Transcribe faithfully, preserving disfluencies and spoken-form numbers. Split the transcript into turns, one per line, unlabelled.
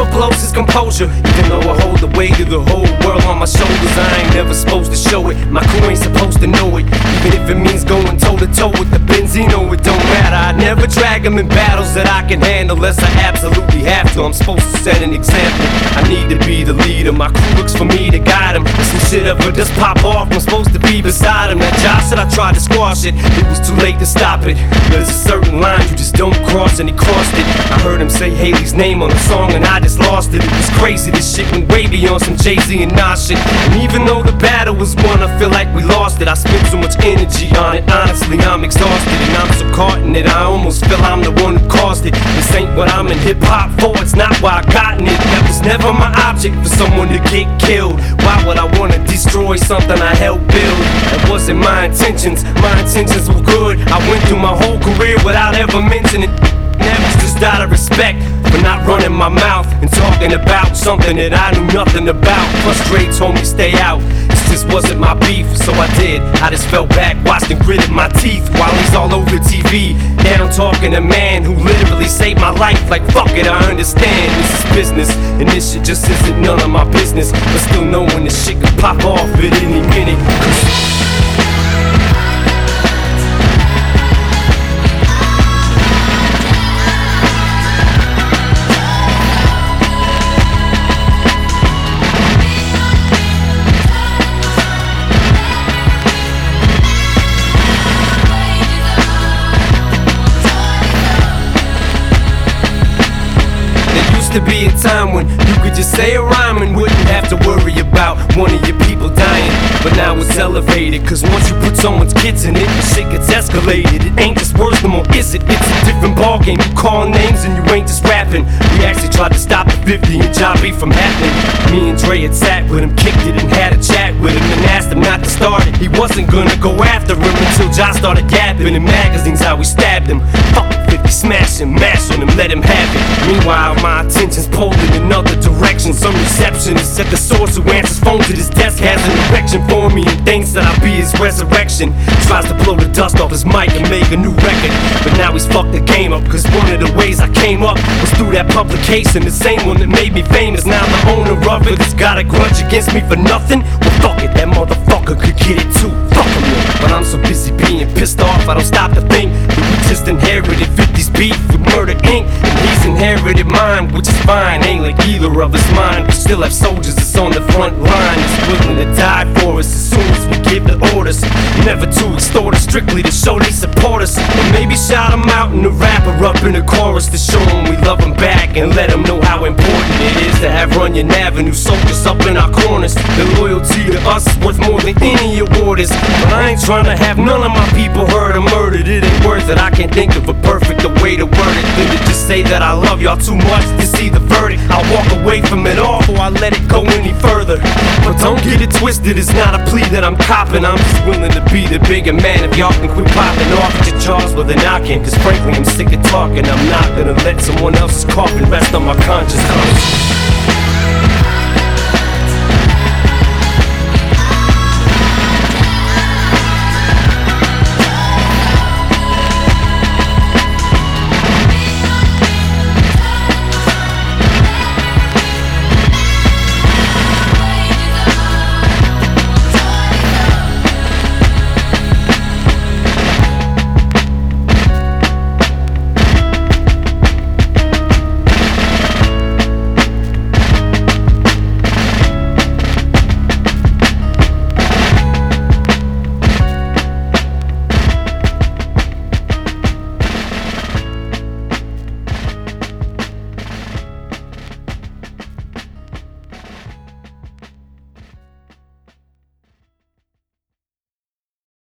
never blows his composure. Even though I hold the weight of the whole world on my shoulders, I ain't never supposed to show it. My crew ain't supposed to know it. Even if it means going toe to toe with the Benzino, it don't matter. I never drag them in battles that I can handle unless I absolutely have to. I'm supposed to set an example. I need to be the leader. My crew looks for me to guide them. If some shit ever just pop off, I'm supposed to be beside him. That Josh said I tried to squash it, it was too late to stop it. There's a certain line you just don't cross, and he crossed it. I heard him say Haley's name on the song and I just lost it. It was crazy, this shit went way beyond some Jay-Z and Nas shit. And even though the battle was won, I feel like we lost it. I spent so much energy on it, honestly I'm exhausted. And I'm so caught in it, I almost feel I'm the one who caused it. This ain't what I'm in hip-hop for, it's not why I gotten it. That was never my object, for someone to get killed. Why would I wanna destroy something I helped build? That wasn't my intentions, my intentions were good. I went through my whole career without ever mentioning it. That was just out of respect for not running my mouth and talking about something that I knew nothing about. Plus Dre told me stay out, this just wasn't my beef, so I did. I just fell back, watched and gritted my teeth while he's all over T V. Down talking to a man who literally saved my life. Like fuck it, I understand, this is business, and this shit just isn't none of my business. But still knowing this shit could pop off at any minute. To be a time when you could just say a rhyme and wouldn't have to worry about one of your people dying. But now it's elevated, cause once you put someone's kids in it, the shit gets escalated. It ain't just words no more, is it? It's a different ballgame. You call names and you ain't just rapping. We actually tried to stop the fifty and John B from happening. Me and Dre had sat with him, kicked it and had a chat with him and asked him not to start it. He wasn't gonna go after him until John started yapping in magazines how we stabbed him. Fuck fifty, smash him, mash on him, let him have it. Meanwhile my attention's pulled in another direction. Some receptionist at the source who answers phone to this desk has an erection for me and thinks that I'll be his resurrection. Tries to blow the dust off his mic and make a new record, but now he's fucked the game up, cause one of the ways I came up was through that publication. The same one that made me famous, now the owner of it has got a grudge against me for nothing. Well fuck it, that motherfucker could get it too. Fuck him, but I'm so busy being pissed off I don't stop to think that we just inherited fifty's beef with Murder Incorporated. And he's inherited mine, which is fine. Ain't like either of us mine. We still have soldiers that's on the front line, that's willing to die for us as soon as we give the orders. Never to extort us, strictly to show they support us. Or maybe shout them out in the rapper up in the chorus to show them we love them back and let them know how important it is to have Runyon Avenue soldiers up in our corners. The loyalty to us is worth more than any award is. But I ain't trying to have none of my people hurt or murdered. It ain't worth it, I can't think of a perfect way to word it than to just say that I love y'all too much to see the verdict. I'll walk away from it all before I let it go any further. But don't get it twisted, it's not a plea that I'm copping. I'm just willing to be the bigger man if y'all can quit popping off at your jaws with a knocking. Cause frankly I'm sick of talking, I'm not gonna let someone else's coffin rest on my conscience.